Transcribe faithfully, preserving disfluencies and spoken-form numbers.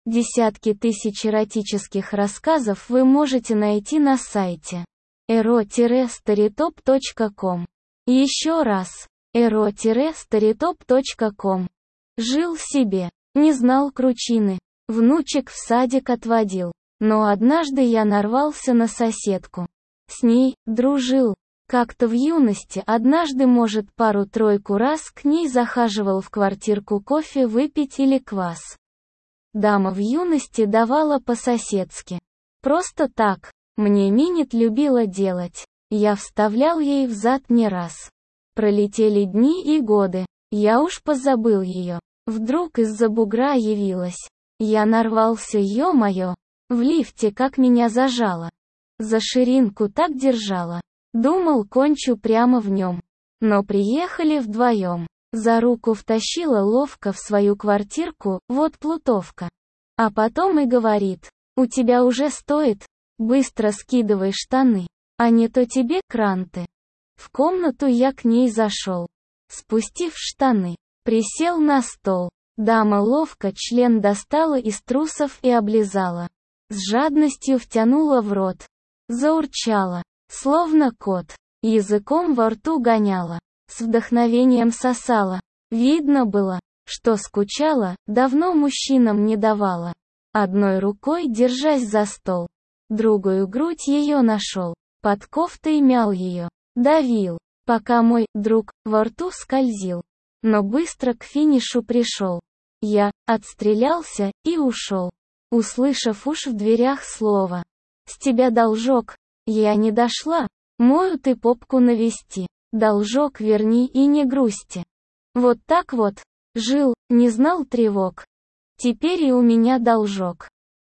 Десятки тысяч эротических рассказов вы можете найти на сайте эро старитоп точка ком. Еще раз. эро старитоп точка ком. Жил себе. Не знал кручины. Внучек в садик отводил. Но однажды я нарвался на соседку. С ней дружил. Как-то в юности, однажды, может, пару-тройку раз к ней захаживал в квартирку кофе выпить или квас. Дама в юности давала по-соседски. Просто так. Мне минет любила делать. Я вставлял ей в зад не раз. Пролетели дни и годы. Я уж позабыл ее. Вдруг из-за бугра явилась. Я нарвался, ё-моё. В лифте как меня зажало. За ширинку так держала. Думал, кончу прямо в нем. Но приехали вдвоем. За руку втащила ловко в свою квартирку, вот плутовка. А потом и говорит: у тебя уже стоит, быстро скидывай штаны, а не то тебе кранты. В комнату я к ней зашел. Спустив штаны, присел на стол. Дама ловко член достала из трусов и облизала. С жадностью втянула в рот. Заурчала, словно кот. Языком во рту гоняла. С вдохновением сосала. Видно было, что скучала, давно мужчинам не давала. Одной рукой держась за стол, другую грудь ее нашел. Под кофтой мял ее, давил, пока мой друг во рту скользил. Но быстро к финишу пришел. Я отстрелялся и ушел. Услышав уж в дверях слово: с тебя должок. Я не дошла. Мою ты попку навести. Должок верни и не грусти. Вот так вот. Жил, не знал тревог. Теперь и у меня должок.